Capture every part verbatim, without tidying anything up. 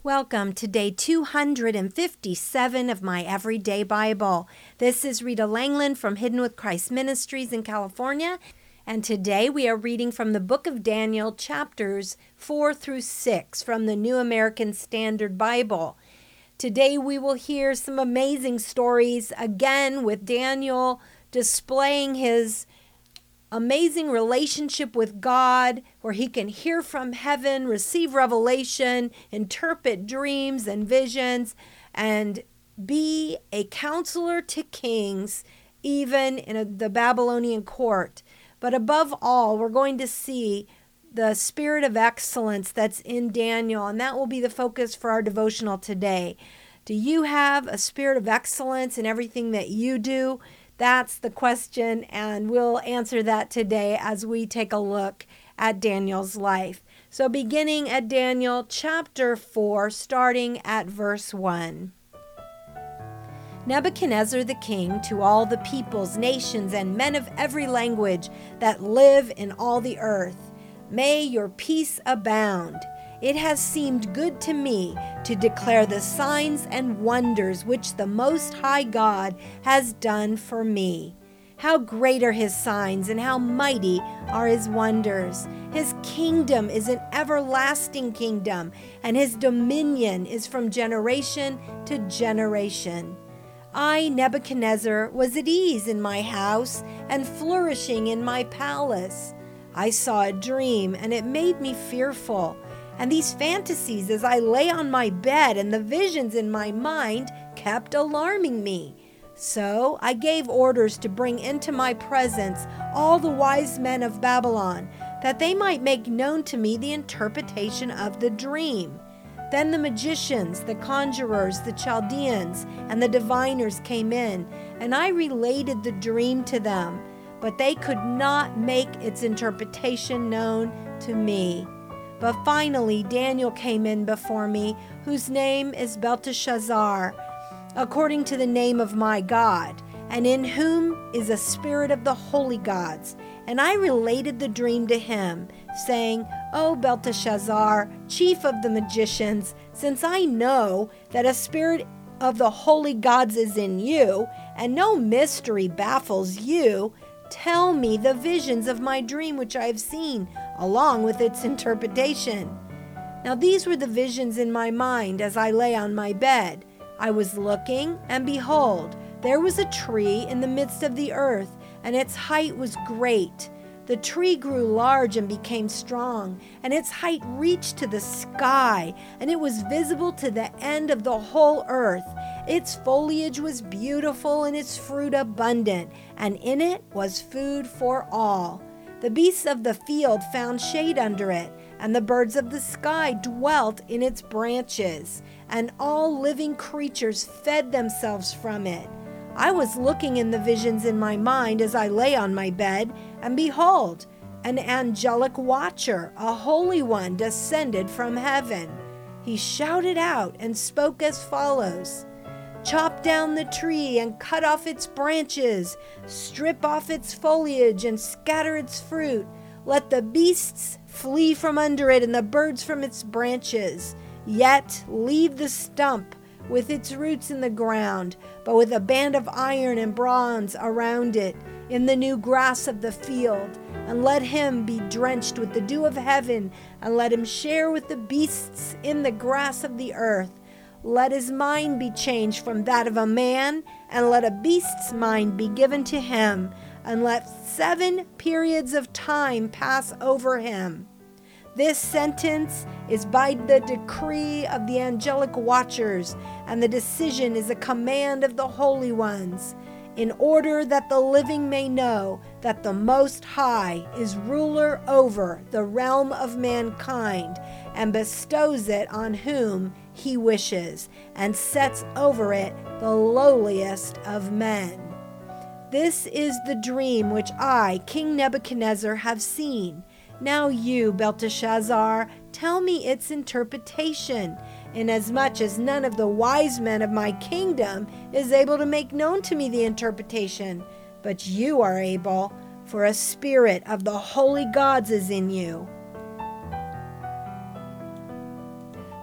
Welcome to day two hundred fifty-seven of my Everyday Bible. This is Rita Langland from Hidden with Christ Ministries in California, and today we are reading from the book of Daniel, chapters four through six from the New American Standard Bible. Today we will hear some amazing stories, again with Daniel displaying his amazing relationship with God, where he can hear from heaven, receive revelation, interpret dreams and visions, and be a counselor to kings, even in a, the Babylonian court. But above all, we're going to see the spirit of excellence that's in Daniel, and that will be the focus for our devotional today. Do you have a spirit of excellence in everything that you do? That's the question, and we'll answer that today as we take a look at Daniel's life. So beginning at Daniel chapter four, starting at verse one. Nebuchadnezzar the king, to all the peoples, nations, and men of every language that live in all the earth, may your peace abound. It has seemed good to me to declare the signs and wonders which the Most High God has done for me. How great are his signs and how mighty are his wonders. His kingdom is an everlasting kingdom, and his dominion is from generation to generation. I, Nebuchadnezzar, was at ease in my house and flourishing in my palace. I saw a dream, and it made me fearful. And these fantasies as I lay on my bed and the visions in my mind kept alarming me. So I gave orders to bring into my presence all the wise men of Babylon, that they might make known to me the interpretation of the dream. Then the magicians, the conjurers, the Chaldeans, and the diviners came in, and I related the dream to them, but they could not make its interpretation known to me. But finally Daniel came in before me, whose name is Belteshazzar, according to the name of my God, and in whom is a spirit of the holy gods. And I related the dream to him, saying, O Belteshazzar, chief of the magicians, since I know that a spirit of the holy gods is in you, and no mystery baffles you, tell me the visions of my dream which I have seen, along with its interpretation. Now these were the visions in my mind as I lay on my bed. I was looking, and behold, there was a tree in the midst of the earth, and its height was great. The tree grew large and became strong, and its height reached to the sky, and it was visible to the end of the whole earth. Its foliage was beautiful and its fruit abundant, and in it was food for all. The beasts of the field found shade under it, and the birds of the sky dwelt in its branches, and all living creatures fed themselves from it. I was looking in the visions in my mind as I lay on my bed, and behold, an angelic watcher, a holy one, descended from heaven. He shouted out and spoke as follows: Chop down the tree and cut off its branches, strip off its foliage and scatter its fruit. Let the beasts flee from under it and the birds from its branches. Yet leave the stump with its roots in the ground, but with a band of iron and bronze around it, in the new grass of the field. And let him be drenched with the dew of heaven, and let him share with the beasts in the grass of the earth. Let his mind be changed from that of a man, and let a beast's mind be given to him, and let seven periods of time pass over him. This sentence is by the decree of the angelic watchers, and the decision is a command of the holy ones, in order that the living may know that the Most High is ruler over the realm of mankind, and bestows it on whom he wishes, and sets over it the lowliest of men. This is the dream which I, King Nebuchadnezzar, have seen. Now you, Belteshazzar, tell me its interpretation, inasmuch as none of the wise men of my kingdom is able to make known to me the interpretation, but you are able, for a spirit of the holy gods is in you.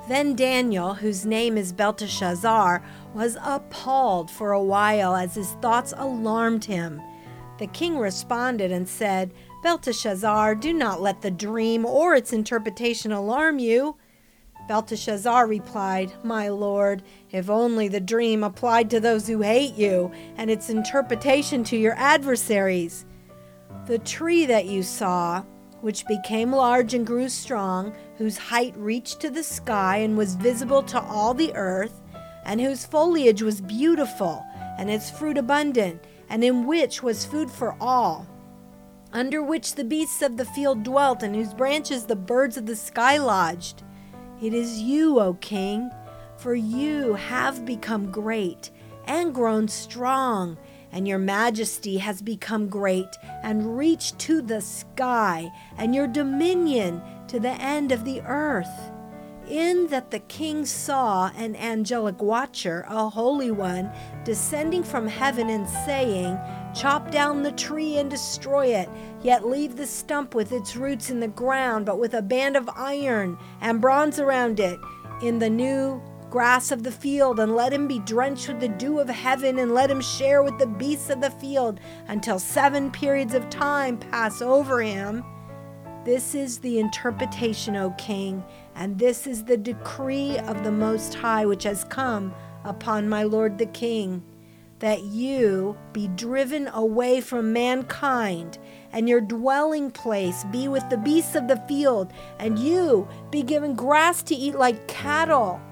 Then Daniel, whose name is Belteshazzar, was appalled for a while as his thoughts alarmed him. The king responded and said, "Belteshazzar, do not let the dream or its interpretation alarm you." Belteshazzar replied, "My lord, if only the dream applied to those who hate you, and its interpretation to your adversaries. The tree that you saw, which became large and grew strong, whose height reached to the sky and was visible to all the earth, and whose foliage was beautiful, and its fruit abundant, and in which was food for all, under which the beasts of the field dwelt, and whose branches the birds of the sky lodged. It is you, O king, for you have become great and grown strong, and your majesty has become great and reached to the sky, and your dominion to the end of the earth. In that the king saw an angelic watcher, a holy one, descending from heaven and saying, 'Chop down the tree and destroy it, yet leave the stump with its roots in the ground, but with a band of iron and bronze around it, in the new grass of the field, and let him be drenched with the dew of heaven, and let him share with the beasts of the field until seven periods of time pass over him.' This is the interpretation, O king, and this is the decree of the Most High which has come upon my lord the king, that you be driven away from mankind, and your dwelling place be with the beasts of the field, and you be given grass to eat like cattle,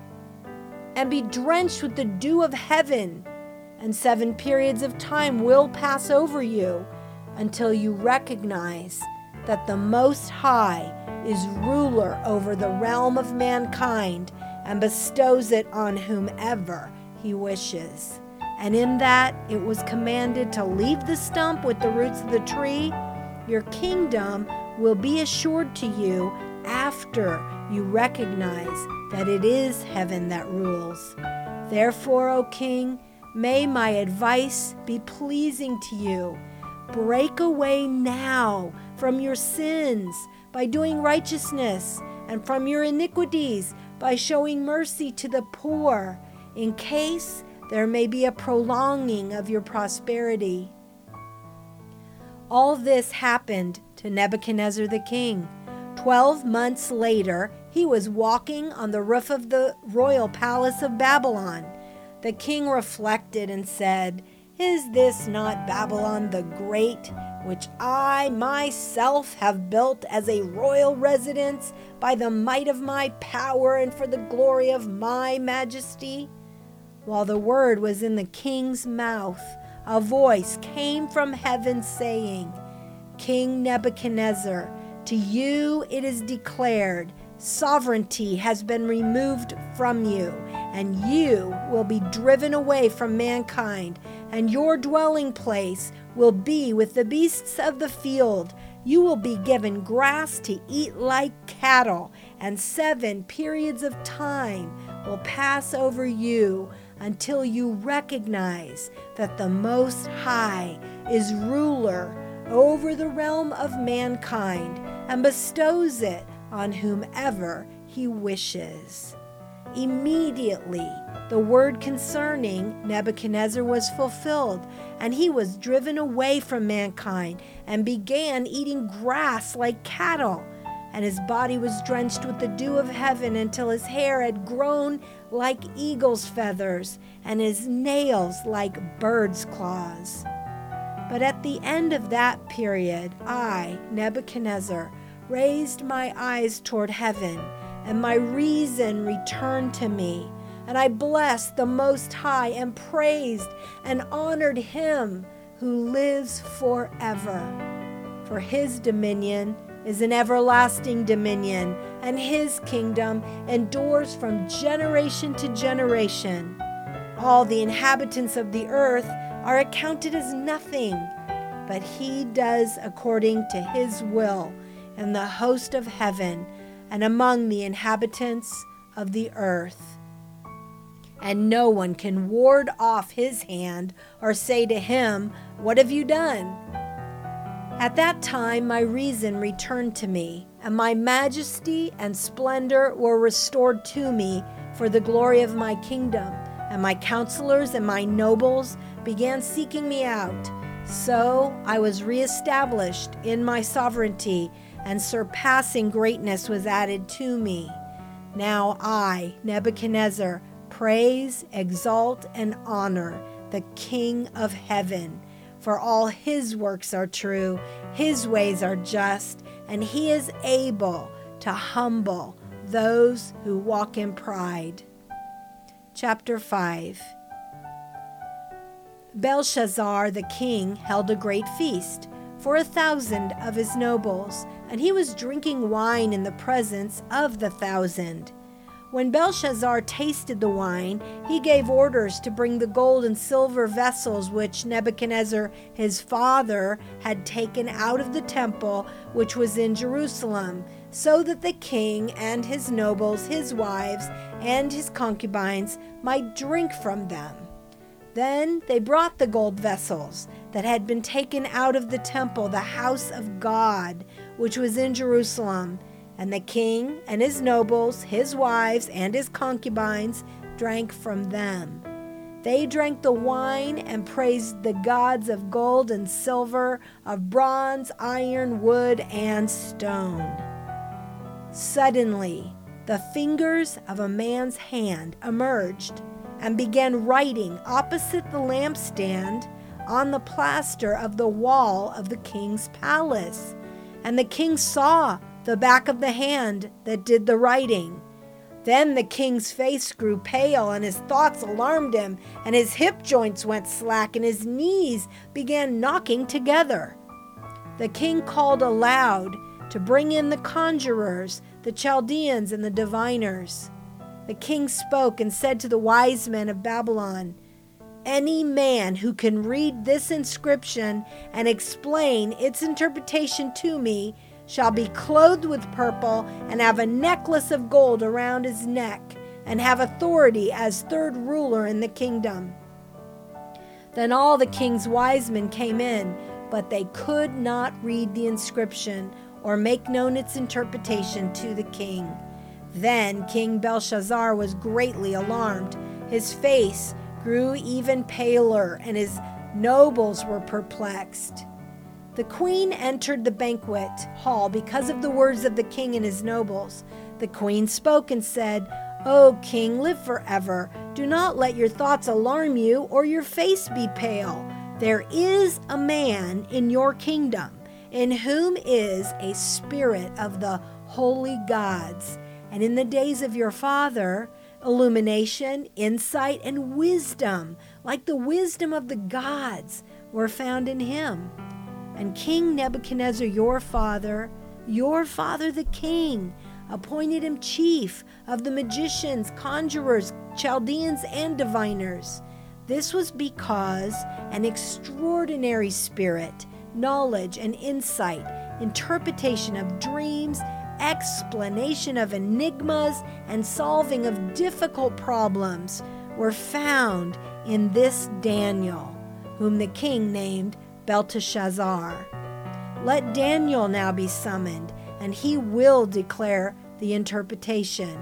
and be drenched with the dew of heaven. And seven periods of time will pass over you until you recognize that the Most High is ruler over the realm of mankind and bestows it on whomever he wishes. And in that it was commanded to leave the stump with the roots of the tree. Your kingdom will be assured to you after you recognize that it is heaven that rules. Therefore, O king, may my advice be pleasing to you. Break away now from your sins by doing righteousness, and from your iniquities by showing mercy to the poor, in case there may be a prolonging of your prosperity." All this happened to Nebuchadnezzar the king. Twelve months later, he was walking on the roof of the royal palace of Babylon. The king reflected and said, "Is this not Babylon the Great, which I myself have built as a royal residence by the might of my power and for the glory of my majesty?" While the word was in the king's mouth, a voice came from heaven saying, "King Nebuchadnezzar, to you it is declared, sovereignty has been removed from you, and you will be driven away from mankind, and your dwelling place will be with the beasts of the field. You will be given grass to eat like cattle, and seven periods of time will pass over you until you recognize that the Most High is ruler over the realm of mankind and bestows it on whomever he wishes." Immediately, the word concerning Nebuchadnezzar was fulfilled, and he was driven away from mankind and began eating grass like cattle, and his body was drenched with the dew of heaven until his hair had grown like eagle's feathers and his nails like bird's claws. But at the end of that period, I, Nebuchadnezzar, raised my eyes toward heaven, and my reason returned to me. And I blessed the Most High and praised and honored him who lives forever. For his dominion is an everlasting dominion, and his kingdom endures from generation to generation. All the inhabitants of the earth are accounted as nothing, but he does according to his will in the host of heaven and among the inhabitants of the earth. And no one can ward off his hand or say to him, "What have you done?" At that time my reason returned to me, and my majesty and splendor were restored to me for the glory of my kingdom, and my counselors and my nobles began seeking me out. So I was reestablished in my sovereignty, and surpassing greatness was added to me. Now I, Nebuchadnezzar, praise, exalt, and honor the King of heaven, for all his works are true, his ways are just, and he is able to humble those who walk in pride. Chapter five. Belshazzar the king held a great feast for a thousand of his nobles, and he was drinking wine in the presence of the thousand. When Belshazzar tasted the wine, he gave orders to bring the gold and silver vessels which Nebuchadnezzar his father had taken out of the temple which was in Jerusalem, so that the king and his nobles, his wives, and his concubines might drink from them. Then they brought the gold vessels that had been taken out of the temple, the house of God, which was in Jerusalem, and the king and his nobles, his wives, and his concubines drank from them. They drank the wine and praised the gods of gold and silver, of bronze, iron, wood, and stone. Suddenly, the fingers of a man's hand emerged and began writing opposite the lampstand on the plaster of the wall of the king's palace. And the king saw the back of the hand that did the writing. Then the king's face grew pale, and his thoughts alarmed him, and his hip joints went slack, and his knees began knocking together. The king called aloud to bring in the conjurers, the Chaldeans, and the diviners. The king spoke and said to the wise men of Babylon, "Any man who can read this inscription and explain its interpretation to me shall be clothed with purple and have a necklace of gold around his neck and have authority as third ruler in the kingdom." Then all the king's wise men came in, but they could not read the inscription or make known its interpretation to the king. Then King Belshazzar was greatly alarmed. His face grew even paler, and his nobles were perplexed. The queen entered the banquet hall because of the words of the king and his nobles. The queen spoke and said, "O king, live forever. Do not let your thoughts alarm you or your face be pale. There is a man in your kingdom in whom is a spirit of the holy gods. And in the days of your father, illumination, insight, and wisdom, like the wisdom of the gods, were found in him. And King Nebuchadnezzar, your father, your father the king, appointed him chief of the magicians, conjurers, Chaldeans, and diviners. This was because an extraordinary spirit, knowledge and insight, interpretation of dreams, explanation of enigmas, and solving of difficult problems were found in this Daniel, whom the king named Belteshazzar. Let Daniel now be summoned, and he will declare the interpretation."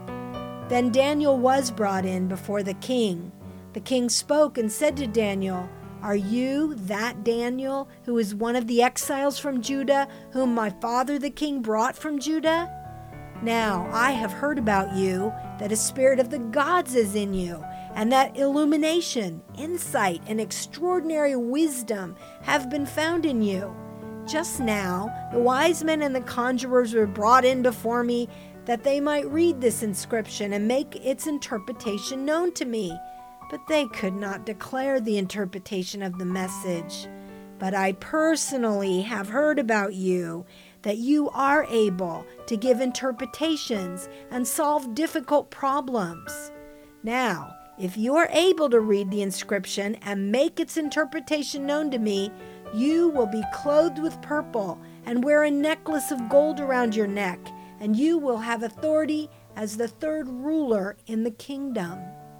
Then Daniel was brought in before the king. The king spoke and said to Daniel, "Are you that Daniel who is one of the exiles from Judah, whom my father the king brought from Judah? Now I have heard about you that a spirit of the gods is in you, and that illumination, insight, and extraordinary wisdom have been found in you. Just now the wise men and the conjurers were brought in before me, that they might read this inscription and make its interpretation known to me. But they could not declare the interpretation of the message. But I personally have heard about you, that you are able to give interpretations and solve difficult problems. Now, if you are able to read the inscription and make its interpretation known to me, you will be clothed with purple and wear a necklace of gold around your neck, and you will have authority as the third ruler in the kingdom."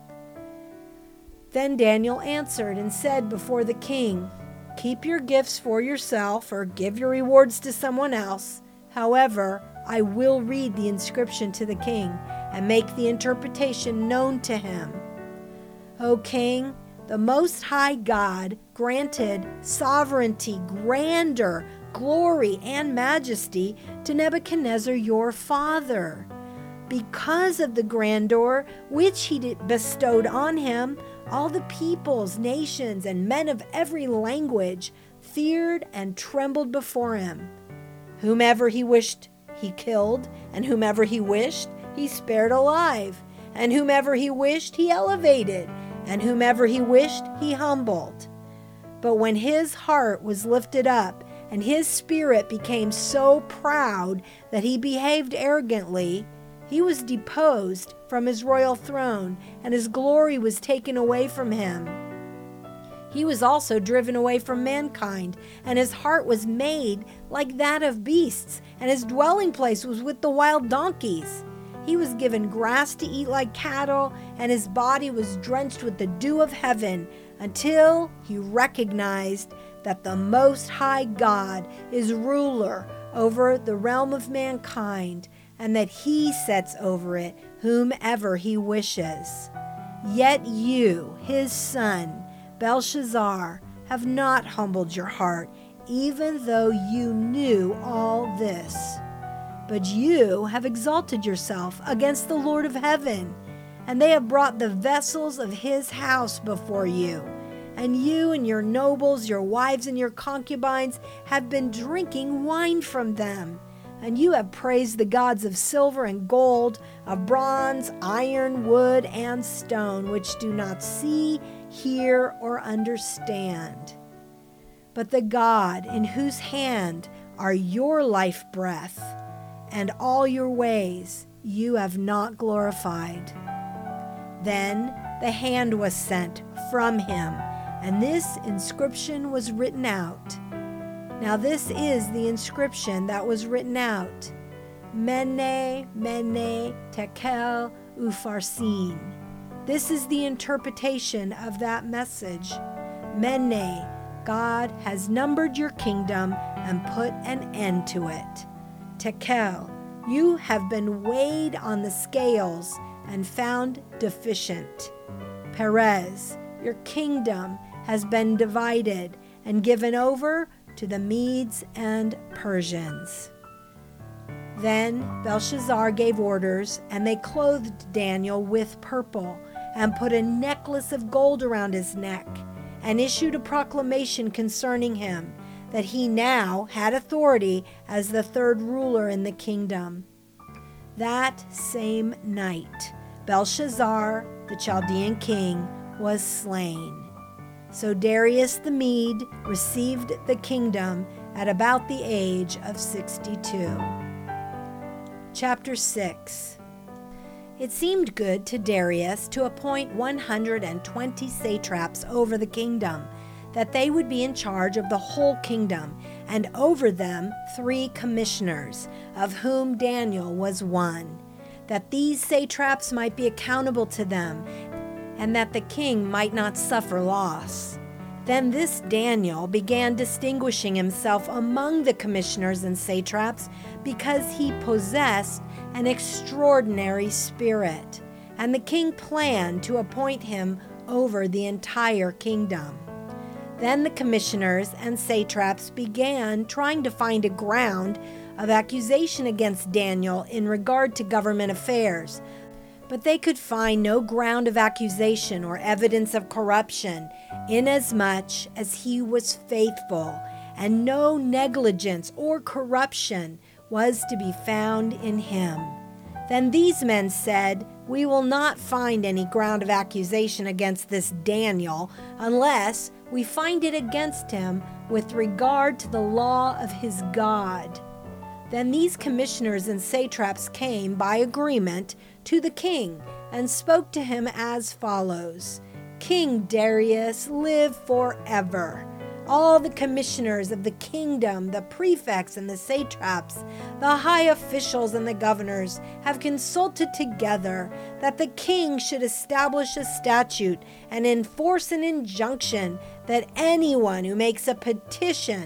Then Daniel answered and said before the king, "Keep your gifts for yourself, or give your rewards to someone else, However, I will read the inscription to the king and make the interpretation known to him. O king, the Most High God granted sovereignty, grandeur, glory, and majesty to Nebuchadnezzar your father. Because of the grandeur which he bestowed on him, all the peoples, nations, and men of every language feared and trembled before him. Whomever he wished he killed, and whomever he wished he spared alive, and whomever he wished he elevated, and whomever he wished he humbled. But when his heart was lifted up, and his spirit became so proud that he behaved arrogantly, he was deposed from his royal throne, and his glory was taken away from him. He was also driven away from mankind, and his heart was made like that of beasts, and his dwelling place was with the wild donkeys. He was given grass to eat like cattle, and his body was drenched with the dew of heaven, until he recognized that the Most High God is ruler over the realm of mankind, and that he sets over it whomever he wishes. Yet you, his son, Belshazzar, have not humbled your heart, even though you knew all this. But you have exalted yourself against the Lord of heaven, and they have brought the vessels of his house before you. And you and your nobles, your wives and your concubines have been drinking wine from them. And you have praised the gods of silver and gold, of bronze, iron, wood, and stone, which do not see, hear, or understand. But the God in whose hand are your life breath, and all your ways you have not glorified. Then the hand was sent from him, and this inscription was written out. Now this is the inscription that was written out: Mene, Mene, Tekel, Upharsin. This is the interpretation of that message. Mene, God has numbered your kingdom and put an end to it. Tekel, you have been weighed on the scales and found deficient. Perez, your kingdom has been divided and given over to the Medes and Persians. Then Belshazzar gave orders, and they clothed Daniel with purple, and put a necklace of gold around his neck, and issued a proclamation concerning him, that he now had authority as the third ruler in the kingdom. That same night, Belshazzar, the Chaldean king, was slain. So Darius the Mede received the kingdom at about the age of sixty-two. Chapter six. It seemed good to Darius to appoint one hundred twenty satraps over the kingdom, that they would be in charge of the whole kingdom, and over them three commissioners, of whom Daniel was one, that these satraps might be accountable to them, and that the king might not suffer loss. Then this Daniel began distinguishing himself among the commissioners and satraps, because he possessed an extraordinary spirit, and the king planned to appoint him over the entire kingdom. Then the commissioners and satraps began trying to find a ground of accusation against Daniel in regard to government affairs, but they could find no ground of accusation or evidence of corruption, inasmuch as he was faithful, and no negligence or corruption was to be found in him. Then these men said, "We will not find any ground of accusation against this Daniel unless we find it against him with regard to the law of his God." Then these commissioners and satraps came by agreement to the king and spoke to him as follows: "King Darius, live forever. All the commissioners of the kingdom, the prefects and the satraps, the high officials and the governors have consulted together that the king should establish a statute and enforce an injunction that anyone who makes a petition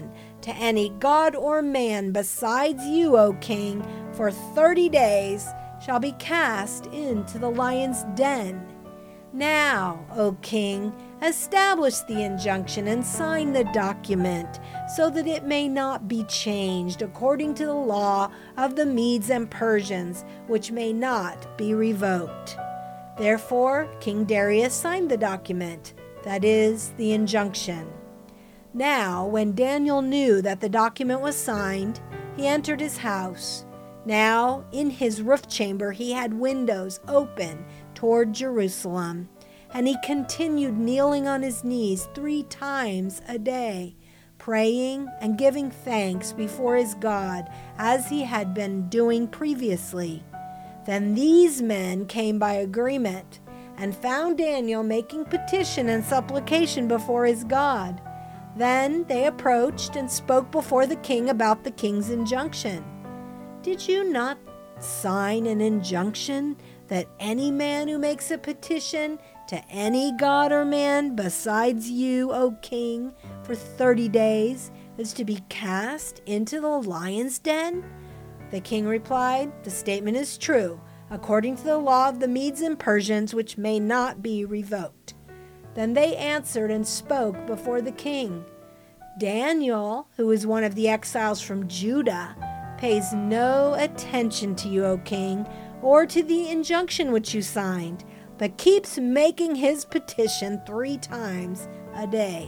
to any god or man besides you, O king, for thirty days shall be cast into the lion's den. Now, O king, establish the injunction and sign the document, so that it may not be changed according to the law of the Medes and Persians, which may not be revoked." Therefore, King Darius signed the document, that is, the injunction. Now, when Daniel knew that the document was signed, he entered his house. Now, in his roof chamber he had windows open toward Jerusalem, and he continued kneeling on his knees three times a day, praying and giving thanks before his God, as he had been doing previously. Then these men came by agreement and found Daniel making petition and supplication before his God. Then they approached and spoke before the king about the king's injunction. "Did you not sign an injunction that any man who makes a petition to any god or man besides you, O king, for thirty days is to be cast into the lion's den?" The king replied, "The statement is true, according to the law of the Medes and Persians, which may not be revoked." Then they answered and spoke before the king. "Daniel, who is one of the exiles from Judah, pays no attention to you, O king, or to the injunction which you signed, but keeps making his petition three times a day."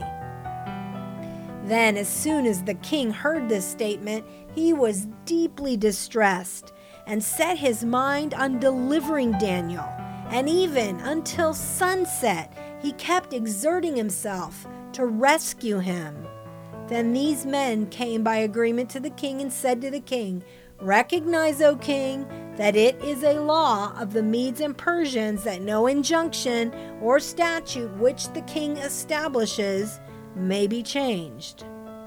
Then, as soon as the king heard this statement, he was deeply distressed and set his mind on delivering Daniel. And even until sunset, he kept exerting himself to rescue him. Then these men came by agreement to the king and said to the king, "Recognize, O king, that it is a law of the Medes and Persians that no injunction or statute which the king establishes may be changed."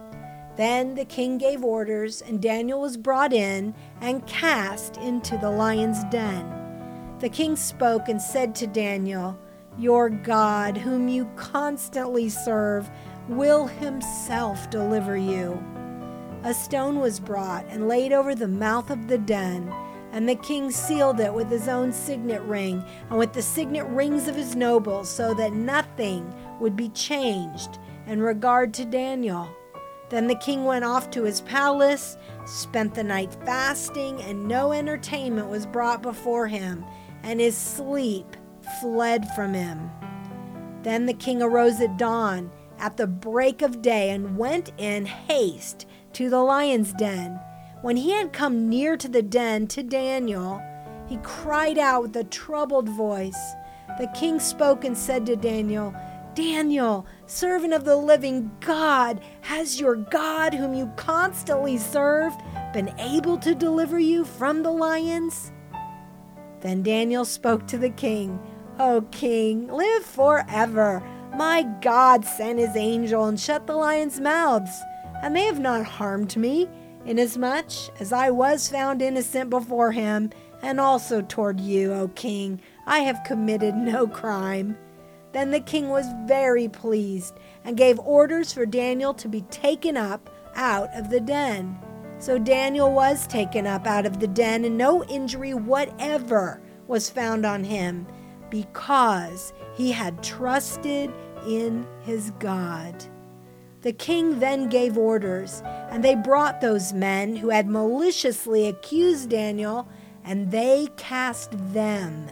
Then the king gave orders, and Daniel was brought in and cast into the lion's den. The king spoke and said to Daniel, "Your God, whom you constantly serve, will himself deliver you." A stone was brought and laid over the mouth of the den, and the king sealed it with his own signet ring and with the signet rings of his nobles, so that nothing would be changed in regard to Daniel. Then the king went off to his palace, spent the night fasting, and no entertainment was brought before him, and his sleep fled from him. Then the king arose at dawn, at the break of day, and went in haste to the lion's den. When he had come near to the den to Daniel, he cried out with a troubled voice. The king spoke and said to Daniel, "Daniel, servant of the living God, has your God, whom you constantly serve, been able to deliver you from the lions?" Then Daniel spoke to the king, "O king, live forever. My God sent his angel and shut the lions' mouths, and they have not harmed me, inasmuch as I was found innocent before him, and also toward you, O king, I have committed no crime." Then the king was very pleased and gave orders for Daniel to be taken up out of the den. So Daniel was taken up out of the den, and no injury whatever was found on him, because he had trusted in his God. The king then gave orders, and they brought those men who had maliciously accused Daniel, and they cast them,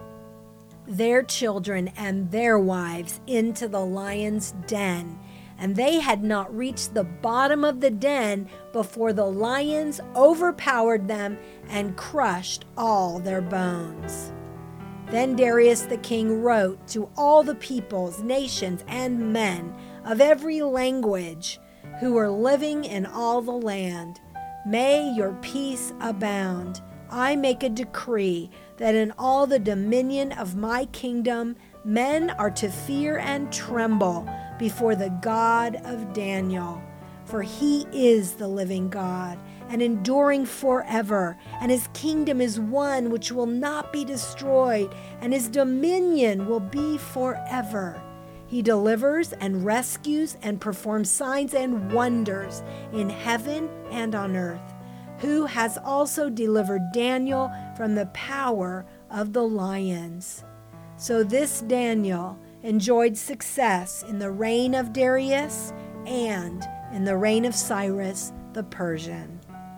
their children and their wives, into the lion's den. And they had not reached the bottom of the den before the lions overpowered them and crushed all their bones. Then Darius the king wrote to all the peoples, nations, and men of every language who were living in all the land, "May your peace abound. I make a decree that in all the dominion of my kingdom, men are to fear and tremble before the God of Daniel. For he is the living God, and enduring forever, and his kingdom is one which will not be destroyed, and his dominion will be forever. He delivers and rescues and performs signs and wonders in heaven and on earth, who has also delivered Daniel from the power of the lions. So this Daniel enjoyed success in the reign of Darius and in the reign of Cyrus the Persian.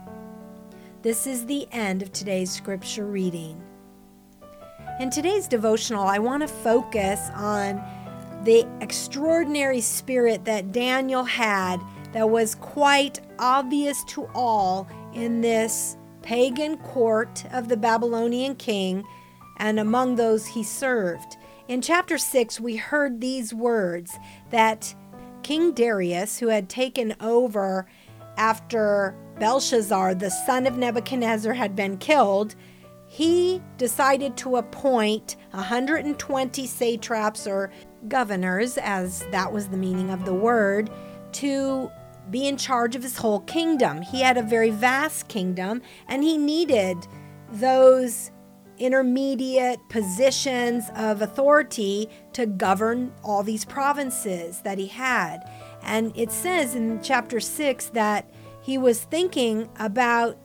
This is the end of today's scripture reading. In today's devotional, I want to focus on the extraordinary spirit that Daniel had that was quite obvious to all in this pagan court of the Babylonian king and among those he served. In chapter six, we heard these words that King Darius, who had taken over after Belshazzar, the son of Nebuchadnezzar, had been killed, he decided to appoint one hundred twenty satraps or governors, as that was the meaning of the word, to be in charge of his whole kingdom. He had a very vast kingdom, and he needed those intermediate positions of authority to govern all these provinces that he had. And it says in chapter six that he was thinking about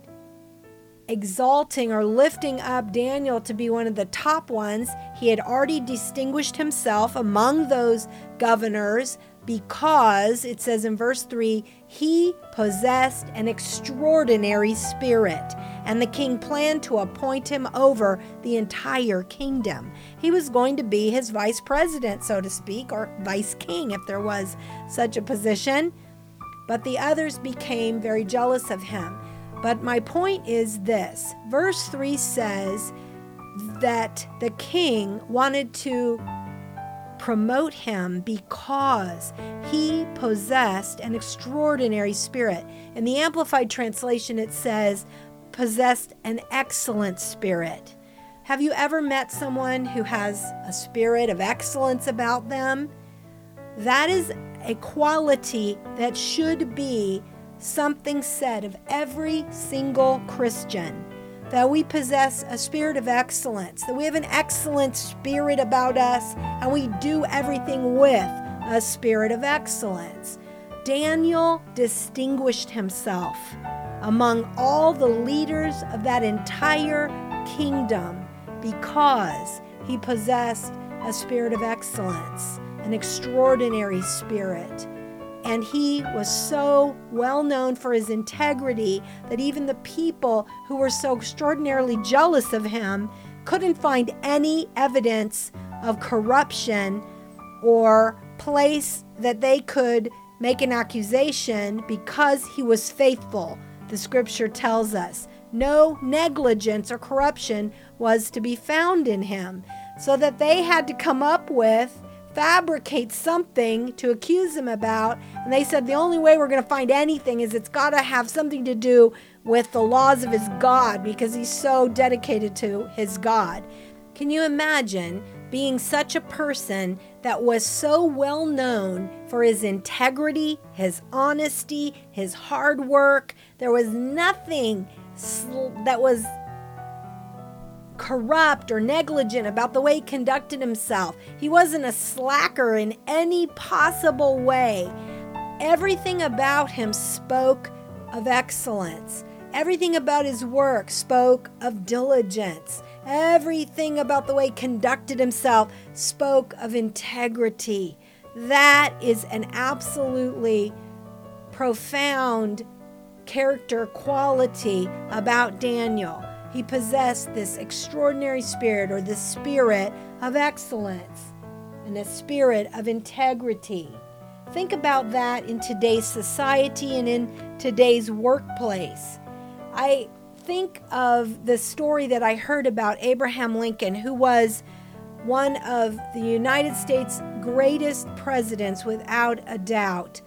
exalting or lifting up Daniel to be one of the top ones. He had already distinguished himself among those governors because, it says in verse three, he possessed an extraordinary spirit, and the king planned to appoint him over the entire kingdom. He was going to be his vice president, so to speak, or vice king if there was such a position. But the others became very jealous of him. But my point is this. Verse three says that the king wanted to promote him because he possessed an extraordinary spirit. In the Amplified Translation, it says, possessed an excellent spirit. Have you ever met someone who has a spirit of excellence about them? That is a quality that should be something said of every single Christian, that we possess a spirit of excellence, that we have an excellent spirit about us, and we do everything with a spirit of excellence. Daniel distinguished himself among all the leaders of that entire kingdom because he possessed a spirit of excellence, an extraordinary spirit. And he was so well known for his integrity that even the people who were so extraordinarily jealous of him couldn't find any evidence of corruption or place that they could make an accusation because he was faithful. The scripture tells us no negligence or corruption was to be found in him, so that they had to come up with fabricate something to accuse him about. And they said the only way we're going to find anything is it's got to have something to do with the laws of his God, because he's so dedicated to his God. Can you imagine being such a person that was so well known for his integrity, his honesty, his hard work? There was nothing sl- that was corrupt or negligent about the way he conducted himself. He wasn't a slacker in any possible way. Everything about him spoke of excellence. Everything about his work spoke of diligence. Everything about the way he conducted himself spoke of integrity. That is an absolutely profound character quality about Daniel. He possessed this extraordinary spirit, or the spirit of excellence, and a spirit of integrity. Think about that in today's society and in today's workplace. I think of the story that I heard about Abraham Lincoln, who was one of the United States' greatest presidents without a doubt.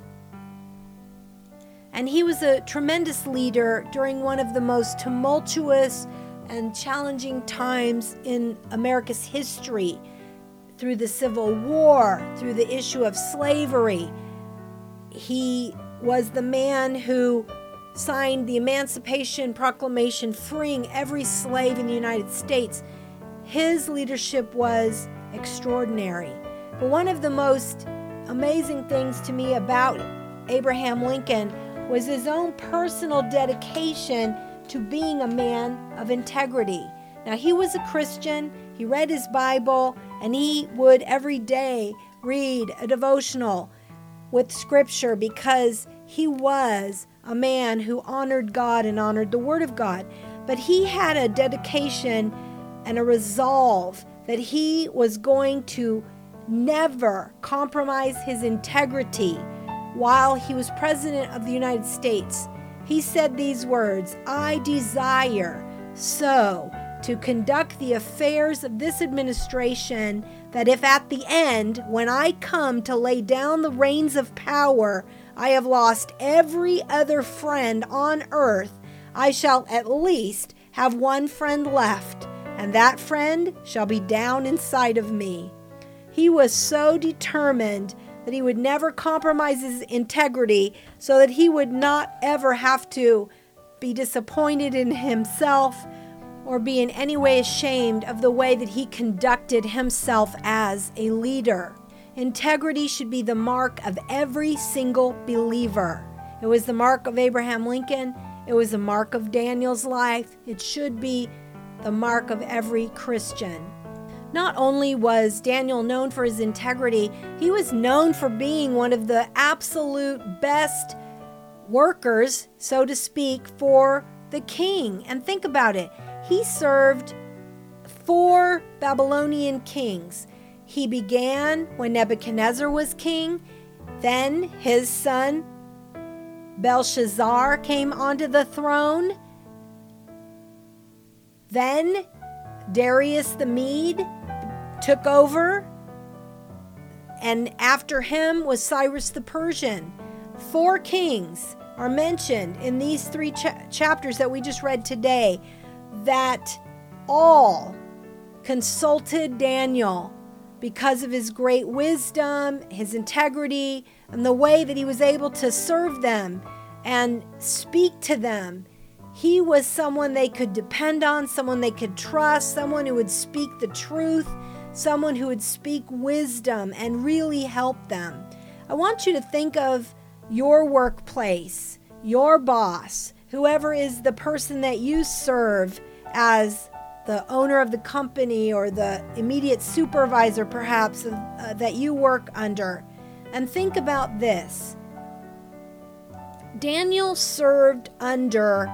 And he was a tremendous leader during one of the most tumultuous and challenging times in America's history, through the Civil War, through the issue of slavery. He was the man who signed the Emancipation Proclamation, freeing every slave in the United States. His leadership was extraordinary. But one of the most amazing things to me about Abraham Lincoln was his own personal dedication to being a man of integrity. Now, he was a Christian, he read his Bible, and he would every day read a devotional with scripture because he was a man who honored God and honored the Word of God. But he had a dedication and a resolve that he was going to never compromise his integrity while he was President of the United States. He said these words, "I desire so to conduct the affairs of this administration that if at the end, when I come to lay down the reins of power, I have lost every other friend on earth, I shall at least have one friend left, and that friend shall be down inside of me." He was so determined that he would never compromise his integrity so that he would not ever have to be disappointed in himself or be in any way ashamed of the way that he conducted himself as a leader. Integrity should be the mark of every single believer. It was the mark of Abraham Lincoln. It was the mark of Daniel's life. It should be the mark of every Christian. Not only was Daniel known for his integrity, he was known for being one of the absolute best workers, so to speak, for the king. And think about it. He served four Babylonian kings. He began when Nebuchadnezzar was king. Then his son Belshazzar came onto the throne. Then Darius the Mede took over. And after him was Cyrus the Persian. Four kings are mentioned in these three cha- chapters that we just read today that all consulted Daniel because of his great wisdom, his integrity, and the way that he was able to serve them and speak to them. He was someone they could depend on, someone they could trust, someone who would speak the truth, someone who would speak wisdom and really help them. I want you to think of your workplace, your boss, whoever is the person that you serve as the owner of the company or the immediate supervisor, perhaps, uh, that you work under. And think about this. Daniel served under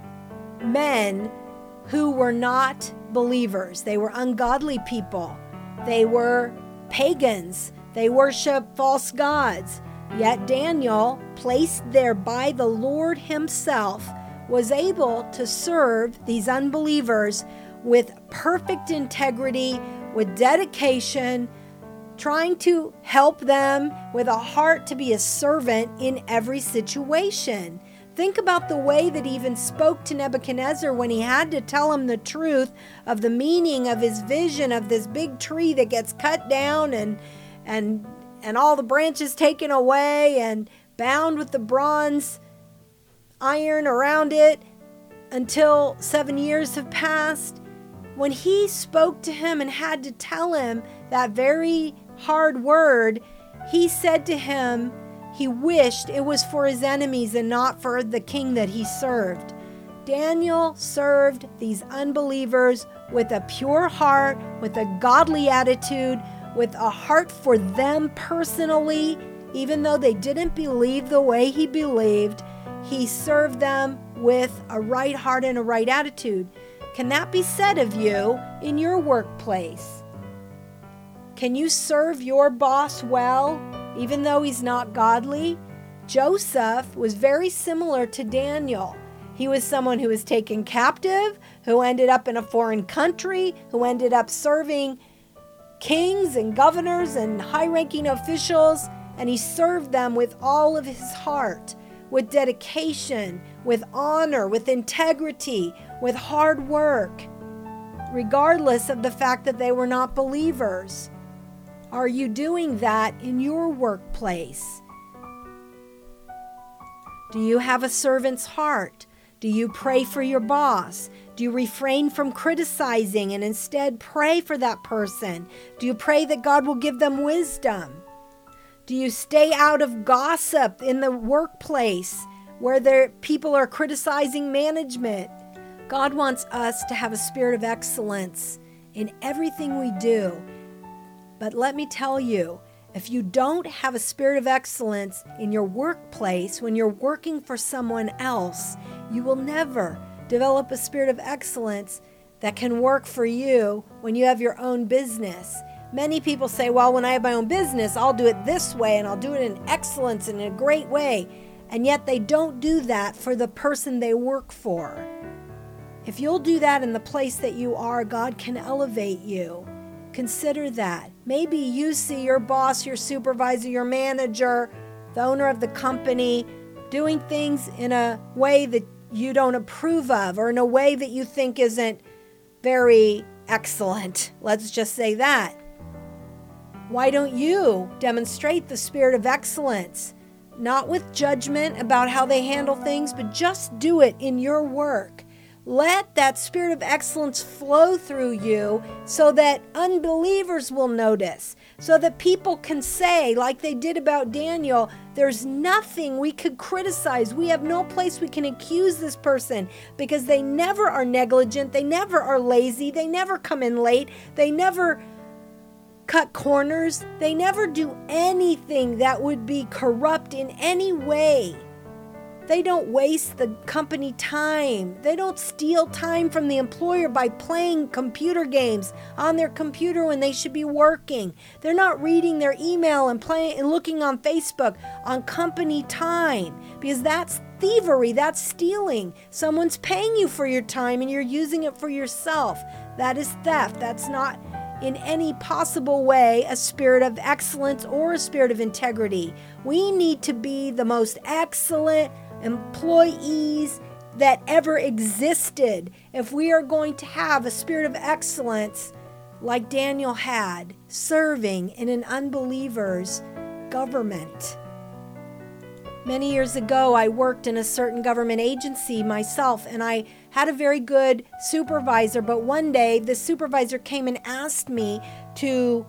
men who were not believers. They were ungodly people. They were pagans. They worshiped false gods. Yet Daniel, placed there by the Lord himself, was able to serve these unbelievers with perfect integrity, with dedication, trying to help them with a heart to be a servant in every situation. Think about the way that he even spoke to Nebuchadnezzar when he had to tell him the truth of the meaning of his vision of this big tree that gets cut down and and and all the branches taken away and bound with the bronze iron around it until seven years have passed. When he spoke to him and had to tell him that very hard word, he said to him he wished it was for his enemies and not for the king that he served. Daniel served these unbelievers with a pure heart, with a godly attitude, with a heart for them personally. Even though they didn't believe the way he believed, he served them with a right heart and a right attitude. Can that be said of you in your workplace? Can you serve your boss well, even though he's not godly? Joseph was very similar to Daniel. He was someone who was taken captive, who ended up in a foreign country, who ended up serving kings and governors and high-ranking officials, and he served them with all of his heart, with dedication, with honor, with integrity, with hard work, regardless of the fact that they were not believers. Are you doing that in your workplace? Do you have a servant's heart? Do you pray for your boss? Do you refrain from criticizing and instead pray for that person? Do you pray that God will give them wisdom? Do you stay out of gossip in the workplace where there, people are criticizing management? God wants us to have a spirit of excellence in everything we do. But let me tell you, if you don't have a spirit of excellence in your workplace, when you're working for someone else, you will never develop a spirit of excellence that can work for you when you have your own business. Many people say, well, when I have my own business, I'll do it this way and I'll do it in excellence and in a great way. And yet they don't do that for the person they work for. If you'll do that in the place that you are, God can elevate you. Consider that. Maybe you see your boss, your supervisor, your manager, the owner of the company doing things in a way that you don't approve of, or in a way that you think isn't very excellent. Let's just say that. Why don't you demonstrate the spirit of excellence? Not with judgment about how they handle things, but just do it in your work. Let that spirit of excellence flow through you so that unbelievers will notice, so that people can say, like they did about Daniel, there's nothing we could criticize. We have no place we can accuse this person, because they never are negligent. They never are lazy. They never come in late. They never cut corners. They never do anything that would be corrupt in any way. They don't waste the company time. They don't steal time from the employer by playing computer games on their computer when they should be working. They're not reading their email and playing and looking on Facebook on company time, because that's thievery, that's stealing. Someone's paying you for your time and you're using it for yourself. That is theft. That's not in any possible way a spirit of excellence or a spirit of integrity. We need to be the most excellent employees that ever existed if we are going to have a spirit of excellence like Daniel had, serving in an unbeliever's government. Many years ago, I worked in a certain government agency myself, and I had a very good supervisor, but one day the supervisor came and asked me to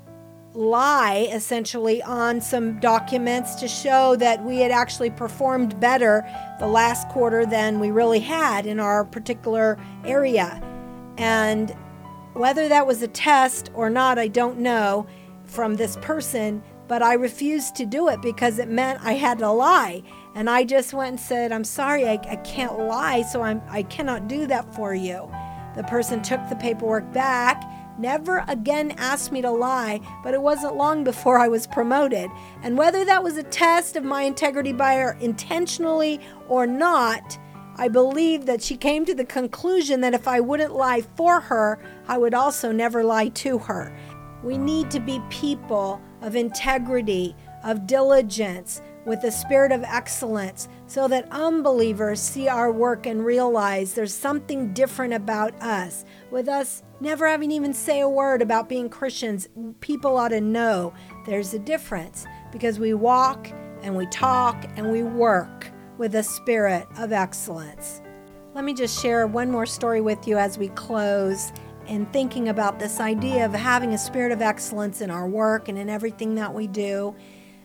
lie essentially on some documents to show that we had actually performed better the last quarter than we really had in our particular area. And whether that was a test or not, I don't know from this person, but I refused to do it because it meant I had to lie. And I just went and said, I'm sorry, I, I can't lie, so I'm, I cannot do that for you. The person took the paperwork back, never again asked me to lie, but it wasn't long before I was promoted. And whether that was a test of my integrity by her intentionally or not, I believe that she came to the conclusion that if I wouldn't lie for her, I would also never lie to her. We need to be people of integrity, of diligence, with a spirit of excellence, so that unbelievers see our work and realize there's something different about us. With us never having even say a word about being Christians, people ought to know there's a difference, because we walk and we talk and we work with a spirit of excellence. Let me just share one more story with you as we close, in thinking about this idea of having a spirit of excellence in our work and in everything that we do.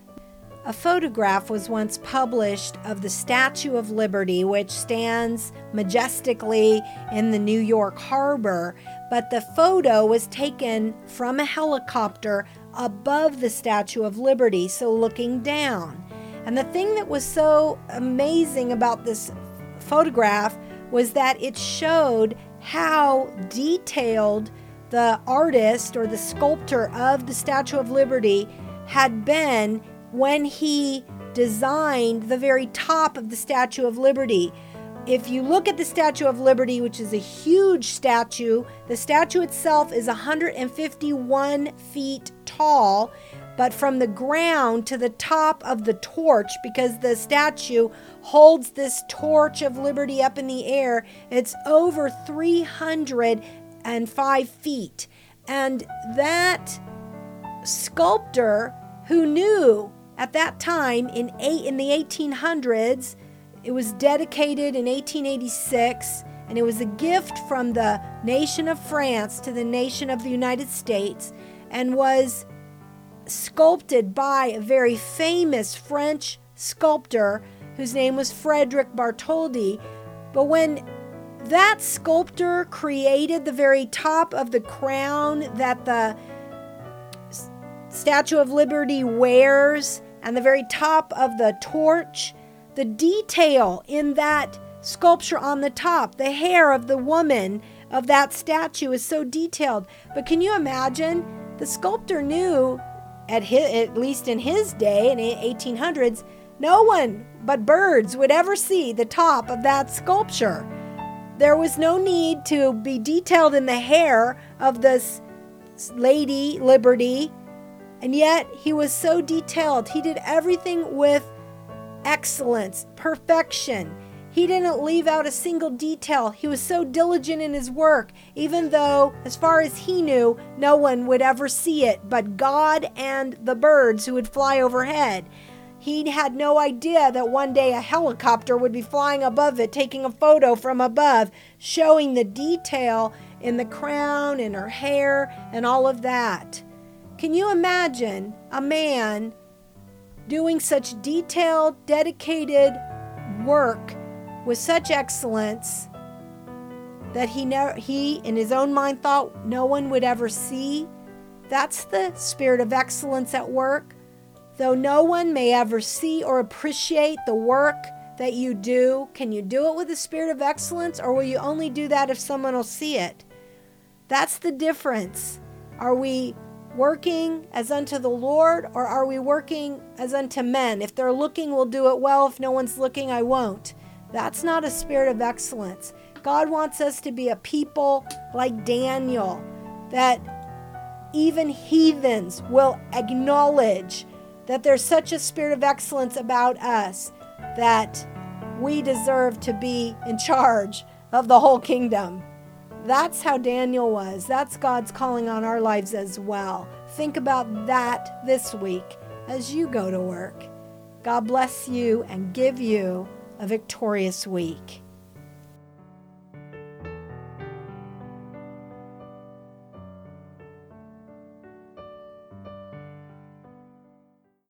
A photograph was once published of the Statue of Liberty, which stands majestically in the New York harbor, but the photo was taken from a helicopter above the Statue of Liberty, so looking down. And the thing that was so amazing about this photograph was that it showed how detailed the artist or the sculptor of the Statue of Liberty had been when he designed the very top of the Statue of Liberty. If you look at the Statue of Liberty, which is a huge statue, the statue itself is one hundred fifty-one feet tall, but from the ground to the top of the torch, because the statue holds this torch of liberty up in the air, it's over three hundred five feet. And that sculptor, who knew at that time in eight in the eighteen hundreds, it was dedicated in eighteen eighty-six, and it was a gift from the nation of France to the nation of the United States, and was sculpted by a very famous French sculptor whose name was Frederick Bartholdi. But when that sculptor created the very top of the crown that the Statue of Liberty wears and the very top of the torch, the detail in that sculpture on the top, the hair of the woman of that statue is so detailed. But can you imagine? The sculptor knew, at, his, at least in his day, in the eighteen hundreds, no one but birds would ever see the top of that sculpture. There was no need to be detailed in the hair of this Lady Liberty, and yet he was so detailed. He did everything with excellence, perfection. He didn't leave out a single detail. He was so diligent in his work, even though, as far as he knew, no one would ever see it but God and the birds who would fly overhead. He had no idea that one day a helicopter would be flying above it, taking a photo from above, showing the detail in the crown and her hair and all of that. Can you imagine a man doing such detailed, dedicated work with such excellence that he never, he in his own mind thought no one would ever see? That's the spirit of excellence at work. Though no one may ever see or appreciate the work that you do, can you do it with a spirit of excellence, or will you only do that if someone will see it? That's the difference. Are we working as unto the Lord, or are we working as unto men? If they're looking, we'll do it well. If no one's looking, I won't. That's not a spirit of excellence. God wants us to be a people like Daniel, that even heathens will acknowledge that there's such a spirit of excellence about us that we deserve to be in charge of the whole kingdom. That's how Daniel was. That's God's calling on our lives as well. Think about that this week as you go to work. God bless you and give you a victorious week.